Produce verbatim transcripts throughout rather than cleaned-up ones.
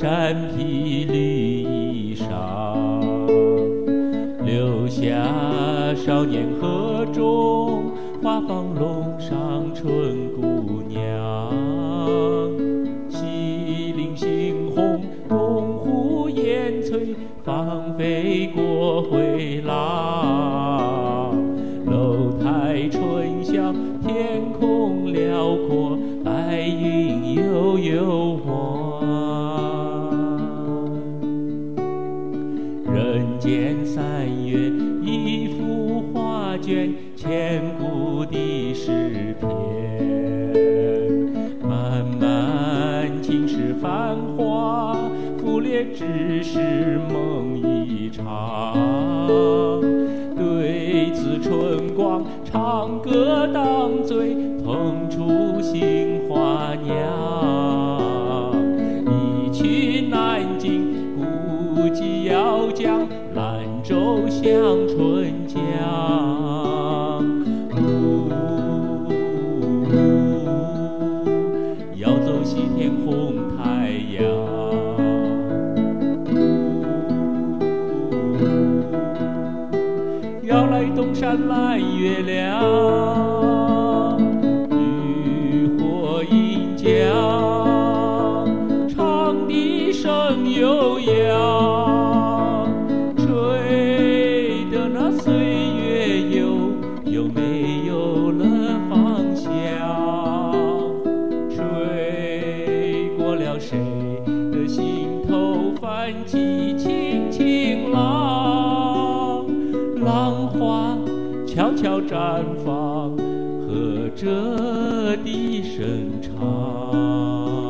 山披绿衣裳，留下少年河中花放龙上春姑娘。西岭猩红，东湖烟翠，放飞过回浪。楼台春香，天空辽阔，白云悠悠望。人间三月，一幅画卷，千古的诗篇。漫漫青史繁华，赋列只是梦一场。对此春光，唱歌当醉，捧出杏花娘。一去南京，故伎要将兰州向春江。要走西天红太阳。要来东山揽月亮，渔火映江，唱笛声悠扬，吹得那岁月有有没有了方向？吹过了谁的心头，泛起轻轻浪。浪花悄悄绽放，和着笛声唱。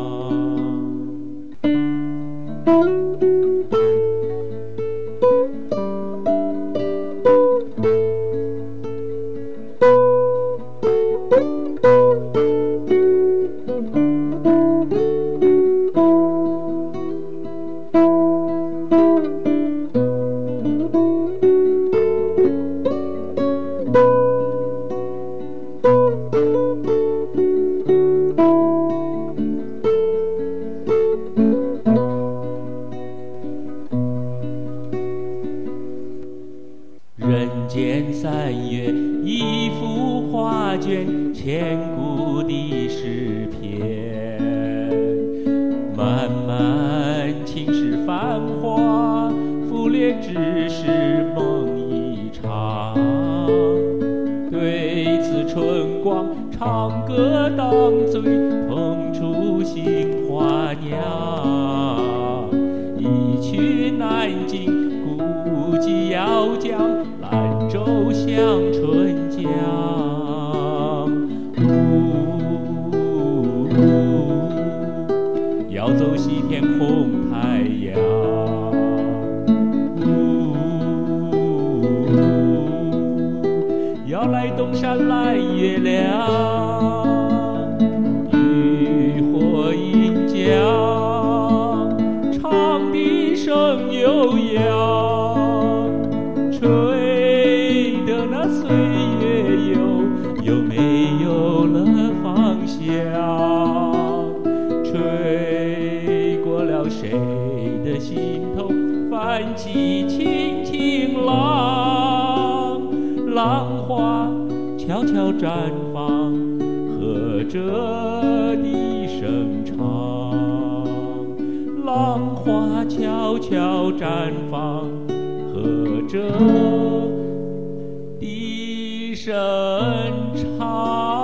人间三月，一幅画卷，千古的诗篇。漫漫青史繁华，赋列只是梦一场。对此春光，唱歌当醉，捧出杏花娘。一去南京，故伎要将兰州向春江。要走西天红太阳。要来东山揽月亮，渔火映江，唱笛声悠扬，吹得那岁月有有没有了方向？吹过了谁的心头，泛起轻轻浪。浪花悄悄绽放，和着笛声唱。浪花悄悄绽放，和着笛声唱。